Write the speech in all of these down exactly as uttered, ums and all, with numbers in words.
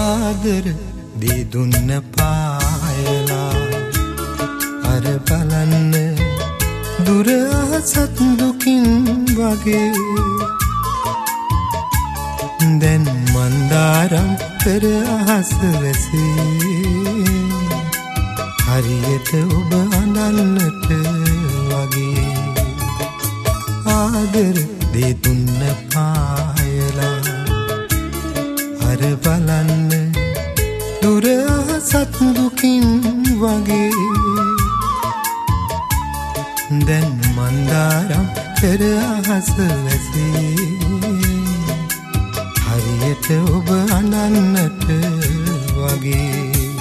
ආදර දී දුන්න පායලා අර බලන්න දුර අහසත් දුකින් වගේ දැන් මන්දාරම් පෙර අහස වැසේ හරියට ඔබ අඳන්නට වගේ ආදර දී දුන්න පායලා අර බලන්න දුර අහසත් දුකින් වගේ දැන් මන්දාරම් පෙර අහස වැසේ හරියට ඔබ අඳන්නට වගේ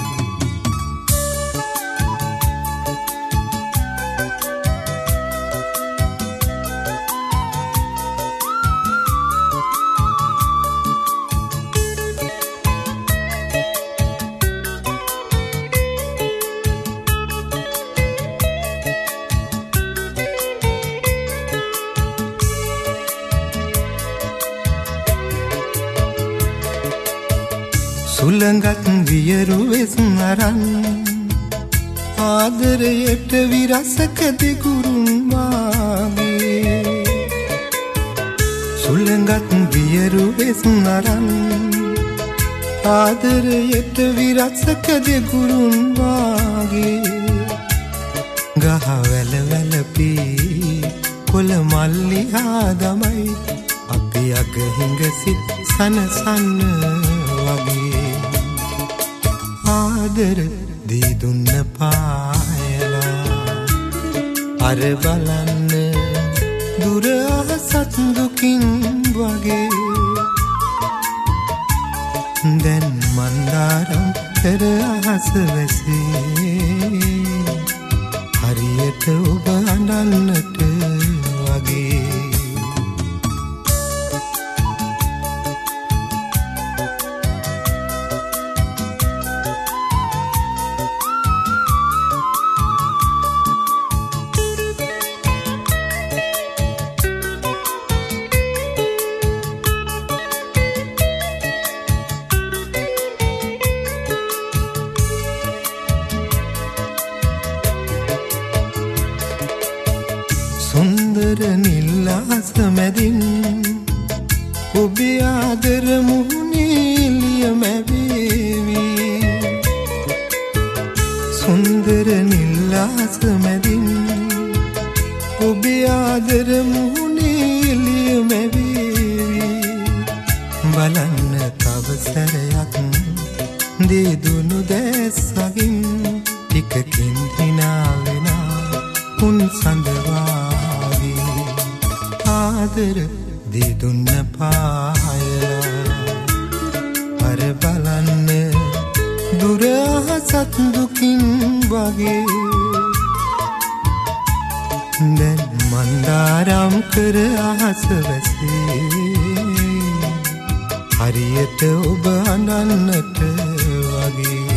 සුළඟත් වියරු වෙස් අරන් ආදරයට විරසක දෙගුරුන් වාගේ සුළඟත් වියරු වෙස් අරන් ආදරයට විරසක දෙගුරුන් වාගේ ගහ වැල වැලපී කොළ මල්ලි ආදමයි අපි අග හිඟ සිත් සනසන්න වගේ ආදර දී දුන්න පායලා අර බලන්න දුර අහසත් දුකින් වගේ දැන් මන්දාරම් පෙර අහස වැසේ හරියට ඔබ අඳන්නට වගේ සුන්දර නිල් අහස මැදින් ඔබේ ආදර මුහුණේ ලියමැවේවි සුන්දර නිල් අහස මැදින් ඔබේ ආදර මුහුණේ ලියමැවේවි බලන්න තව සැරයක් දෙදුණු දැස්සකින් ටිකකින් හිනා වෙනා උන් සඳවා ආදර දී දුන්න පායලා අර බලන්න දුර අහසත් දුකින් වගේ දැන් මන්දාරම් කර අහස වැසේ හරියට ඔබ අඳන්නට වගේ